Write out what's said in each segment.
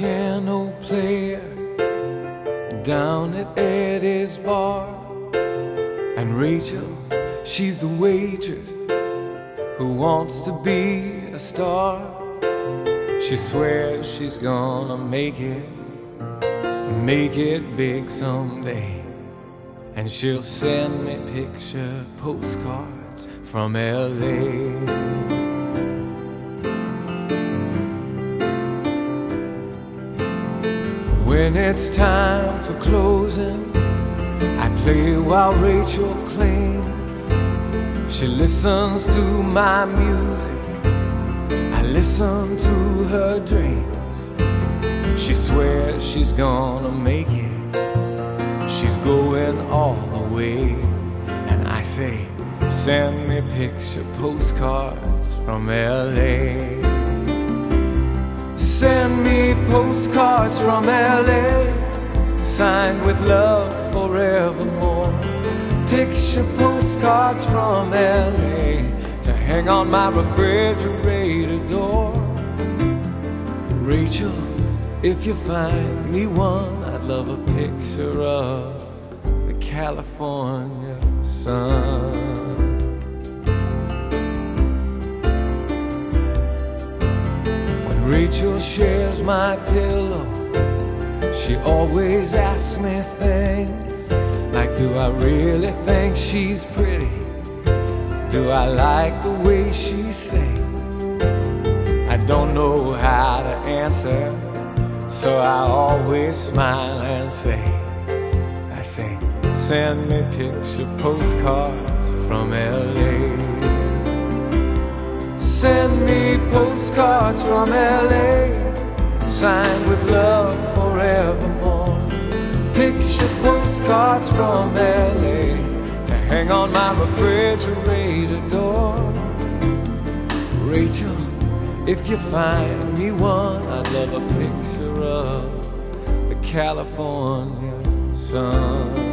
piano player down at Eddie's bar, and Rachel, she's the waitress who wants to be a star. She swears she's gonna make it big someday, and she'll send me picture postcards from LA. When it's time for closing, I play while Rachel cleans. She listens to my music, I listen to her dreams. She swears she's gonna make it, she's going all the way. And I say, send me picture postcards from LA. Send me postcards from LA, signed with love forevermore. Picture postcards from LA to hang on my refrigerator door. Rachel, if you find me one, I'd love a picture of the California sun. Rachel shares my pillow, she always asks me things like, do I really think she's pretty? Do I like the way she sings? I don't know how to answer, so I always smile and say, I say, send me picture postcards from LA. Send me postcards from LA, signed with love forevermore. Picture postcards from LA to hang on my refrigerator door. Rachel, if you find me one, I'd love a picture of the California sun.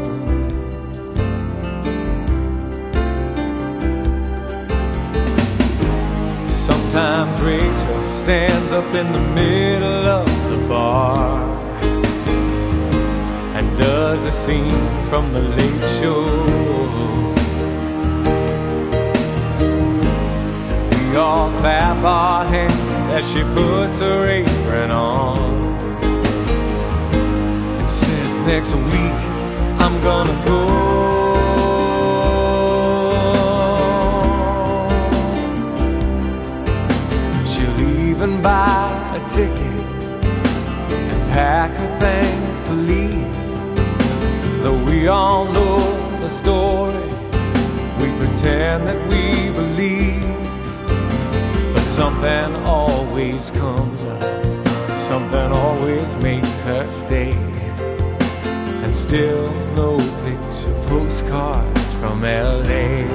Sometimes Rachel stands up in the middle of the bar and does a scene from the Late Show. We all clap our hands as she puts her apron on and says, next week I'm gonna go. Even buy a ticket and pack her things to leave. Though we all know the story, we pretend that we believe. But something always comes up, something always makes her stay. And still no picture postcards from LA.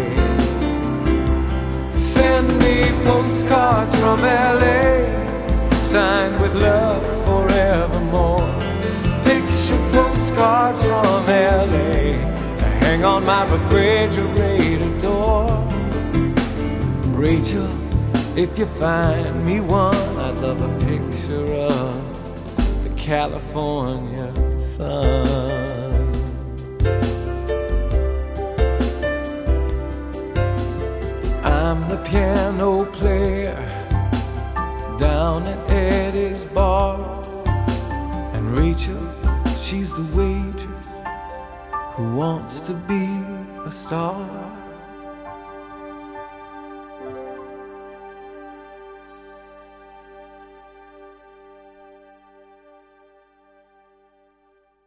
Send me postcards from LA, signed with love forevermore. Picture postcards from LA to hang on my refrigerator door. Rachel, if you find me one, I'd love a picture of the California sun. I'm the piano player down at Eddie's bar, and Rachel, she's the waitress who wants to be a star.